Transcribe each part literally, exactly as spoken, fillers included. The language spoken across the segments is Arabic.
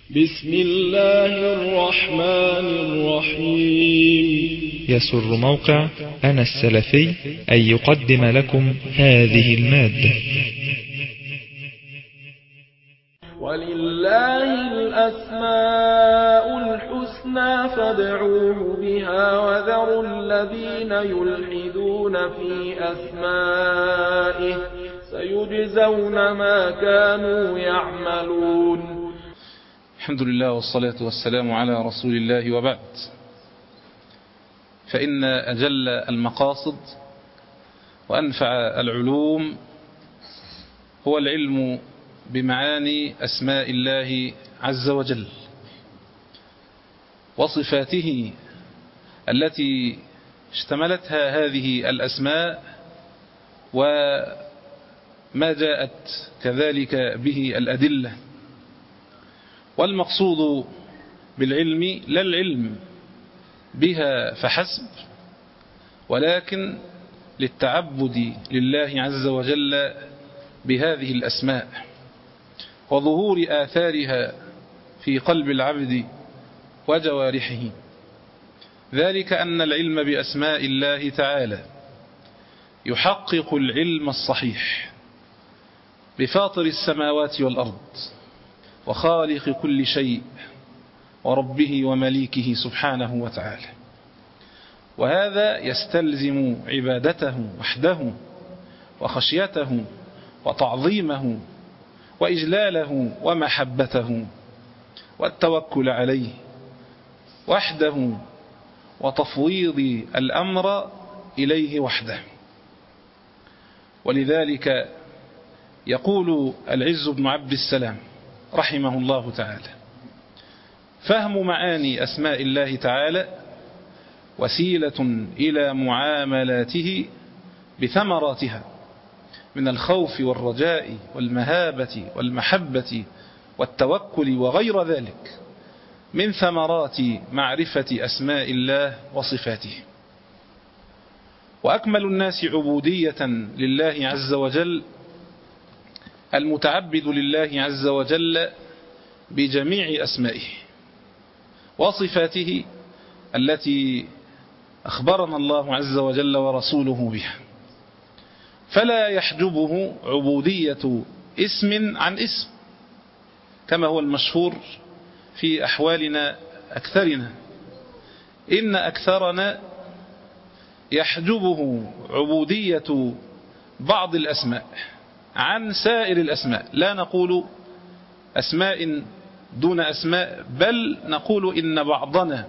بسم الله الرحمن الرحيم. يسر موقع أنا السلفي أن يقدم لكم هذه المادة. ولله الأسماء الحسنى فادعوه بها وذروا الذين يلحدون في أسمائه سيجزون ما كانوا يعملون. الحمد لله والصلاة والسلام على رسول الله، وبعد، فإن أجل المقاصد وأنفع العلوم هو العلم بمعاني أسماء الله عز وجل وصفاته التي اشتملتها هذه الأسماء وما جاءت كذلك به الأدلة. والمقصود بالعلم لا العلم بها فحسب، ولكن للتعبد لله عز وجل بهذه الأسماء وظهور آثارها في قلب العبد وجوارحه. ذلك أن العلم بأسماء الله تعالى يحقق العلم الصحيح بفاطر السماوات والأرض وخالق كل شيء وربه ومليكه سبحانه وتعالى، وهذا يستلزم عبادته وحده وخشيته وتعظيمه وإجلاله ومحبته والتوكل عليه وحده وتفويض الأمر إليه وحده. ولذلك يقول العز بن عبد السلام رحمه الله تعالى: فهم معاني أسماء الله تعالى وسيلة إلى معاملاته بثمراتها من الخوف والرجاء والمهابة والمحبة والتوكل وغير ذلك من ثمرات معرفة أسماء الله وصفاته. وأكمل الناس عبودية لله عز وجل المتعبد لله عز وجل بجميع أسمائه وصفاته التي أخبرنا الله عز وجل ورسوله بها، فلا يحجبه عبودية اسم عن اسم كما هو المشهور في أحوالنا أكثرنا. إن أكثرنا يحجبه عبودية بعض الأسماء عن سائر الأسماء، لا نقول أسماء دون أسماء، بل نقول إن بعضنا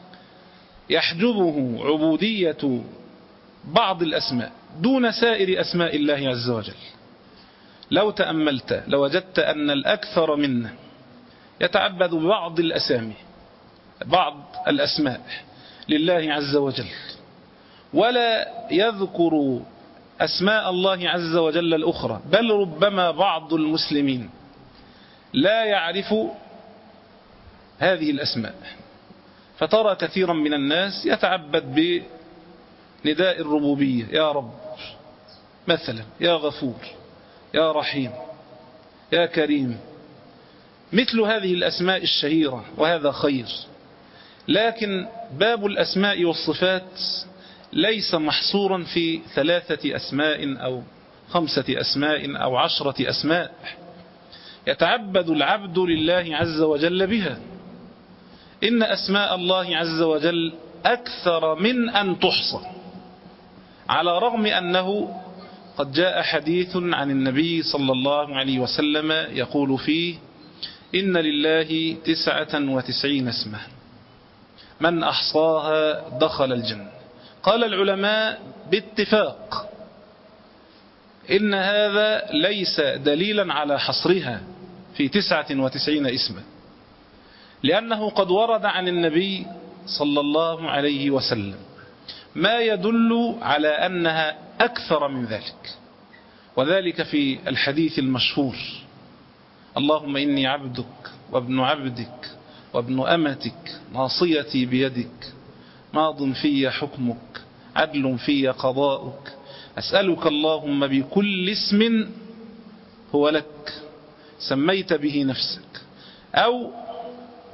يحجبه عبودية بعض الأسماء دون سائر أسماء الله عز وجل. لو تأملت لوجدت أن الأكثر منا يتعبد ببعض الأسامي بعض الأسماء لله عز وجل، ولا يذكر أسماء الله عز وجل الأخرى، بل ربما بعض المسلمين لا يعرف هذه الأسماء. فترى كثيرا من الناس يتعبد بنداء الربوبية: يا رب مثلا، يا غفور، يا رحيم، يا كريم، مثل هذه الأسماء الشهيرة، وهذا خير. لكن باب الأسماء والصفات ليس محصورا في ثلاثة أسماء أو خمسة أسماء أو عشرة أسماء، يتعبد العبد لله عز وجل بها. إن أسماء الله عز وجل أكثر من أن تحصى، على رغم أنه قد جاء حديث عن النبي صلى الله عليه وسلم يقول فيه: إن لله تسعة وتسعين اسما من أحصاها دخل الجنة. قال العلماء باتفاق إن هذا ليس دليلا على حصرها في تسعة وتسعين اسما، لأنه قد ورد عن النبي صلى الله عليه وسلم ما يدل على أنها أكثر من ذلك، وذلك في الحديث المشهور: اللهم إني عبدك وابن عبدك وابن أمتك ناصيتي بيدك ماض في حكمك عدل في قضاؤك أسألك اللهم بكل اسم هو لك سميت به نفسك أو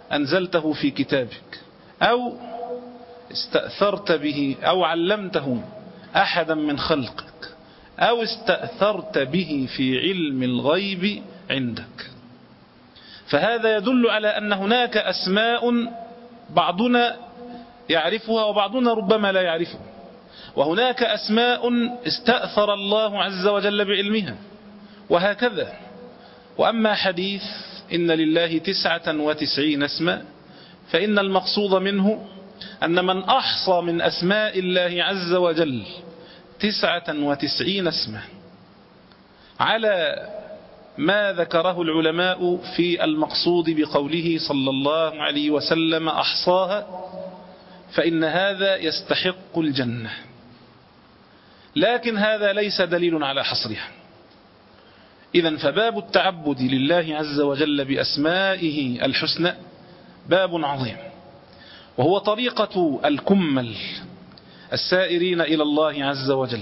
أنزلته في كتابك أو استأثرت به أو علمته أحدا من خلقك أو استأثرت به في علم الغيب عندك. فهذا يدل على أن هناك أسماء بعضنا يعرفها وبعضنا ربما لا يعرفها، وهناك أسماء استأثر الله عز وجل بعلمها، وهكذا. وأما حديث إن لله تسعة وتسعين اسما، فإن المقصود منه أن من أحصى من أسماء الله عز وجل تسعة وتسعين اسما على ما ذكره العلماء في المقصود بقوله صلى الله عليه وسلم أحصاها، فإن هذا يستحق الجنة. لكن هذا ليس دليل على حصرها. إذن فباب التعبد لله عز وجل بأسمائه الحسنى باب عظيم، وهو طريقة الكمل السائرين إلى الله عز وجل،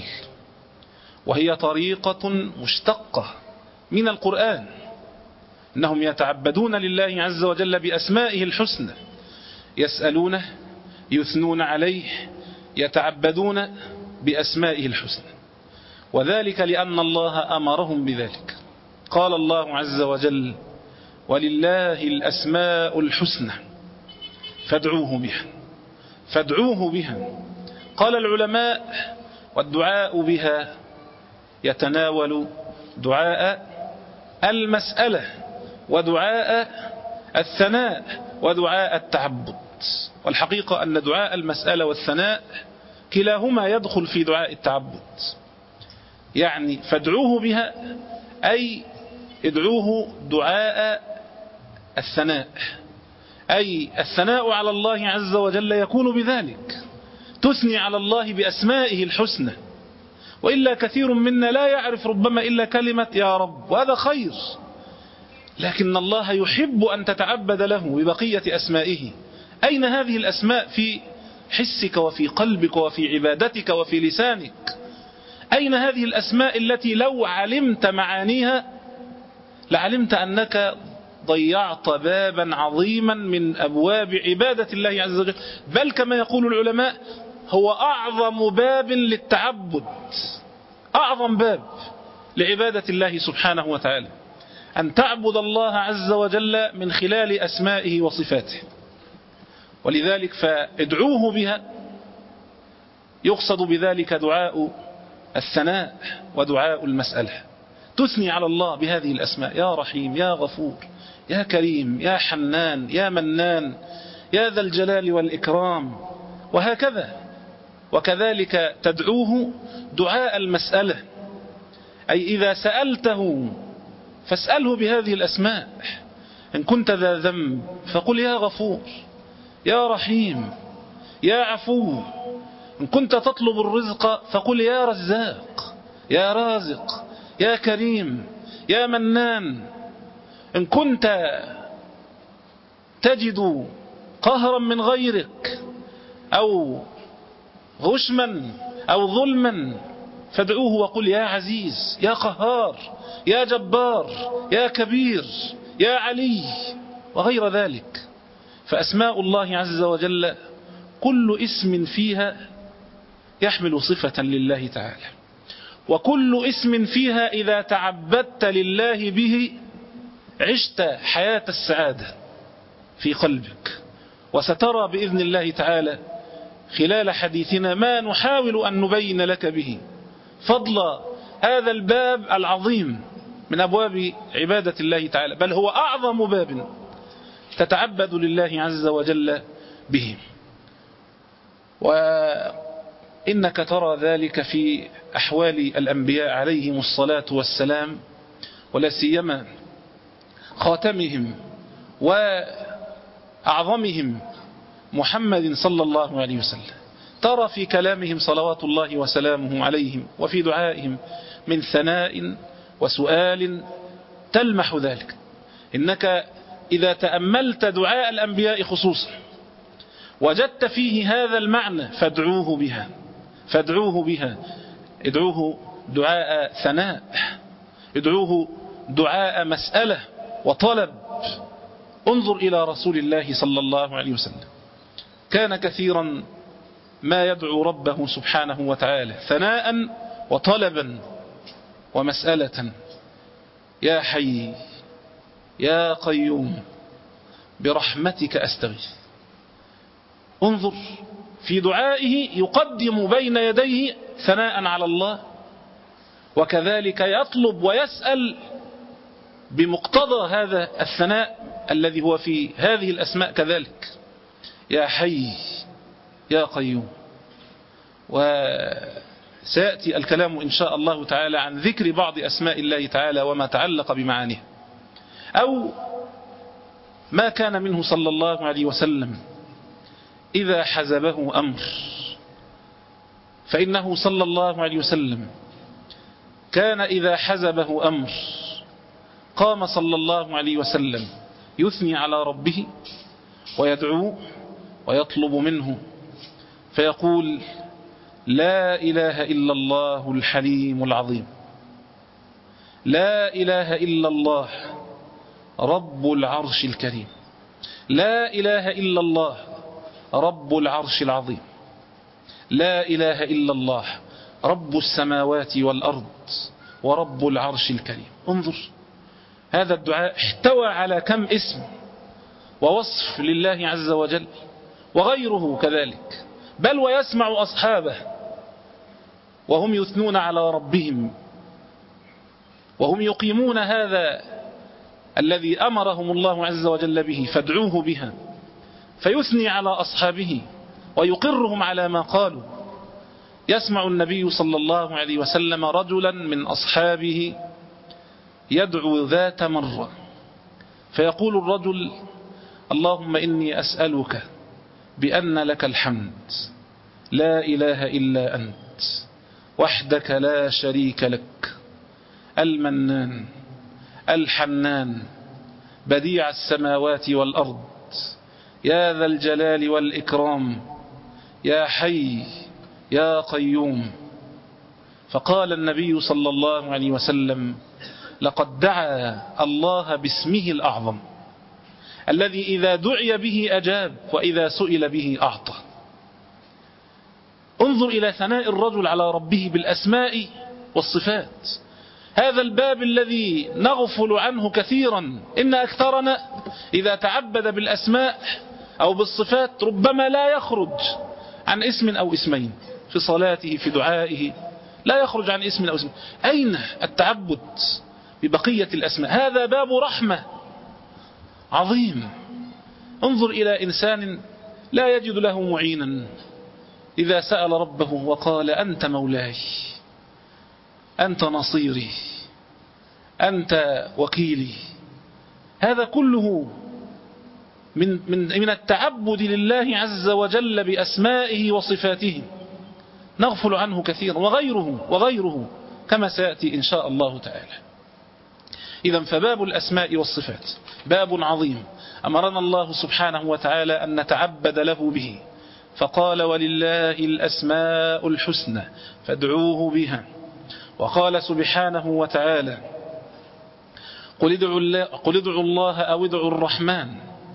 وهي طريقة مشتقة من القرآن. إنهم يتعبدون لله عز وجل بأسمائه الحسنى، يسألونه، يثنون عليه، يتعبدون بأسمائه الحسنى، وذلك لأن الله أمرهم بذلك. قال الله عز وجل: ولله الأسماء الحسنى فادعوه بها. فادعوه بها. قال العلماء: والدعاء بها يتناول دعاء المسألة ودعاء الثناء ودعاء التعبد. والحقيقة أن دعاء المسألة والثناء كلاهما يدخل في دعاء التعبد. يعني فادعوه بها أي ادعوه دعاء الثناء، أي الثناء على الله عز وجل يكون بذلك، تثني على الله بأسمائه الحسنى. وإلا كثير منا لا يعرف ربما إلا كلمة يا رب، وهذا خير، لكن الله يحب أن تتعبد له ببقية أسمائه. أين هذه الأسماء في حسك وفي قلبك وفي عبادتك وفي لسانك؟ أين هذه الأسماء التي لو علمت معانيها لعلمت أنك ضيعت بابا عظيما من أبواب عبادة الله عز وجل؟ بل كما يقول العلماء هو أعظم باب للتعبد، أعظم باب لعبادة الله سبحانه وتعالى، أن تعبد الله عز وجل من خلال أسمائه وصفاته. ولذلك فادعوه بها يقصد بذلك دعاء الثناء ودعاء المسألة، تثني على الله بهذه الأسماء: يا رحيم، يا غفور، يا كريم، يا حنان، يا منان، يا ذا الجلال والإكرام، وهكذا. وكذلك تدعوه دعاء المسألة، أي إذا سألته فاسأله بهذه الأسماء. إن كنت ذا ذنب فقل يا غفور، يا رحيم، يا عفو. إن كنت تطلب الرزق فقل يا رزاق، يا رازق، يا كريم، يا منان. إن كنت تجد قهرا من غيرك أو غشما أو ظلما فادعوه وقل يا عزيز، يا قهار، يا جبار، يا كبير، يا علي، وغير ذلك. فأسماء الله عز وجل كل اسم فيها يحمل صفة لله تعالى، وكل اسم فيها إذا تعبدت لله به عشت حياة السعادة في قلبك. وسترى بإذن الله تعالى خلال حديثنا ما نحاول أن نبين لك به فضل هذا الباب العظيم من أبواب عبادة الله تعالى، بل هو أعظم باب تتعبد لله عز وجل به. وإنك ترى ذلك في أحوال الأنبياء عليهم الصلاة والسلام، ولا سيما خاتمهم وأعظمهم محمد صلى الله عليه وسلم. ترى في كلامهم صلوات الله وسلامه عليهم وفي دعائهم من ثناء وسؤال تلمح ذلك. إنك إذا تأملت دعاء الأنبياء خصوصا وجدت فيه هذا المعنى: فادعوه بها، فادعوه بها. ادعوه دعاء ثناء، ادعوه دعاء مسألة وطلب، انظر إلى رسول الله صلى الله عليه وسلم، كان كثيرا ما يدعو ربه سبحانه وتعالى ثناء وطلبا ومسألة: يا حي يا قيوم برحمتك أستغيث. انظر في دعائه يقدم بين يديه ثناء على الله، وكذلك يطلب ويسأل بمقتضى هذا الثناء الذي هو في هذه الأسماء كذلك: يا حي يا قيوم. وسيأتي الكلام إن شاء الله تعالى عن ذكر بعض أسماء الله تعالى وما تعلق بمعانيها. أو ما كان منه صلى الله عليه وسلم إذا حزبه أمر، فإنه صلى الله عليه وسلم كان إذا حزبه أمر قام صلى الله عليه وسلم يثني على ربه ويدعوه ويطلب منه، فيقول: لا إله إلا الله الحليم العظيم، لا إله إلا الله رب العرش الكريم، لا إله إلا الله رب العرش العظيم، لا إله إلا الله رب السماوات والأرض ورب العرش الكريم. انظر، هذا الدعاء احتوى على كم اسم ووصف لله عز وجل، وغيره كذلك، بل ويسمع أصحابه وهم يثنون على ربهم وهم يقيمون هذا الذي أمرهم الله عز وجل به، فادعوه بها، فيثني على أصحابه ويقرهم على ما قالوا. يسمع النبي صلى الله عليه وسلم رجلا من أصحابه يدعو ذات مرة، فيقول الرجل: اللهم إني أسألك بأن لك الحمد، لا إله إلا أنت وحدك لا شريك لك، المنان الحنان بديع السماوات والأرض، يا ذا الجلال والإكرام، يا حي يا قيوم. فقال النبي صلى الله عليه وسلم: لقد دعا الله باسمه الأعظم الذي إذا دعي به أجاب وإذا سئل به أعطى. انظر إلى ثناء الرجل على ربه بالأسماء والصفات، هذا الباب الذي نغفل عنه كثيرا. إن أكثرنا إذا تعبد بالأسماء أو بالصفات ربما لا يخرج عن اسم أو اسمين في صلاته في دعائه، لا يخرج عن اسم أو اسمين. أين التعبد ببقية الأسماء؟ هذا باب رحمة عظيم. انظر إلى إنسان لا يجد له معينا، إذا سأل ربه وقال: أنت مولاي، أنت نصيري، أنت وكيلي، هذا كله من, من, من التعبد لله عز وجل بأسمائه وصفاته، نغفل عنه كثيرا، وغيره وغيره كما سيأتي إن شاء الله تعالى. إذن فباب الأسماء والصفات باب عظيم أمرنا الله سبحانه وتعالى أن نتعبد له به، فقال: ولله الأسماء الحسنى فادعوه بها. وقال سبحانه وتعالى: قل ادعوا الله, قل ادعوا الله أو ادعوا الرحمن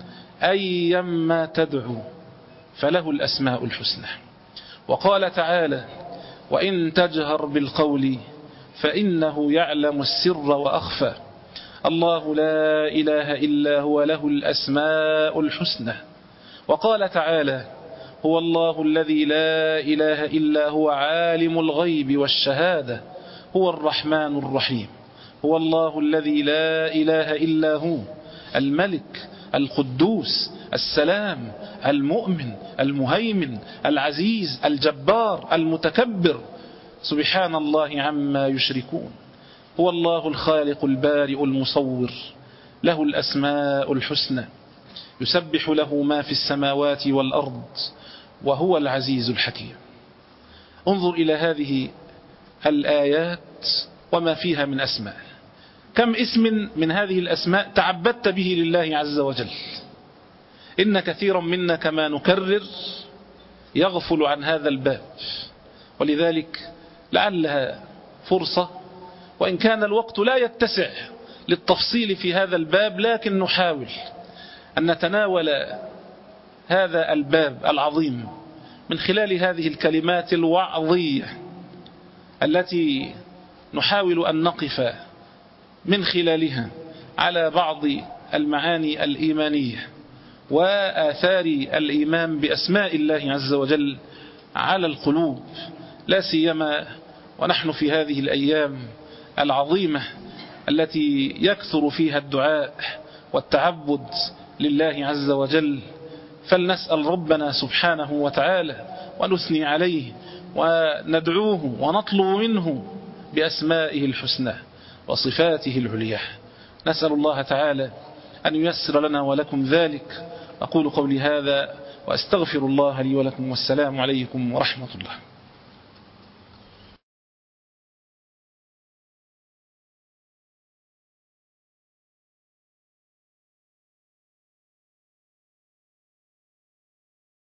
أيما تدعوا فله الأسماء الحسنى. وقال تعالى: وإن تجهر بالقول فإنه يعلم السر وأخفى، الله لا إله إلا هو له الأسماء الحسنى. وقال تعالى: هو الله الذي لا إله إلا هو عالم الغيب والشهادة هو الرحمن الرحيم. هو الله الذي لا إله إلا هو الملك القدوس السلام المؤمن المهيمن العزيز الجبار المتكبر، سبحان الله عما يشركون. هو الله الخالق البارئ المصور، له الأسماء الحسنى، يسبح له ما في السماوات والأرض وهو العزيز الحكيم. انظر إلى هذه الآيات وما فيها من أسماء، كم اسم من هذه الأسماء تعبدت به لله عز وجل. إن كثيرا منا كما نكرر يغفل عن هذا الباب، ولذلك لعلها فرصة، وإن كان الوقت لا يتسع للتفصيل في هذا الباب، لكن نحاول أن نتناول هذا الباب العظيم من خلال هذه الكلمات الوعظية التي نحاول أن نقف من خلالها على بعض المعاني الإيمانية وآثار الإيمان بأسماء الله عز وجل على القلوب، لا سيما ونحن في هذه الأيام العظيمة التي يكثر فيها الدعاء والتعبد لله عز وجل. فلنسأل ربنا سبحانه وتعالى ونثني عليه وندعوه ونطلب منه بأسمائه الحسنى وصفاته العليا. نسأل الله تعالى أن ييسر لنا ولكم ذلك. أقول قولي هذا وأستغفر الله لي ولكم، والسلام عليكم ورحمة الله.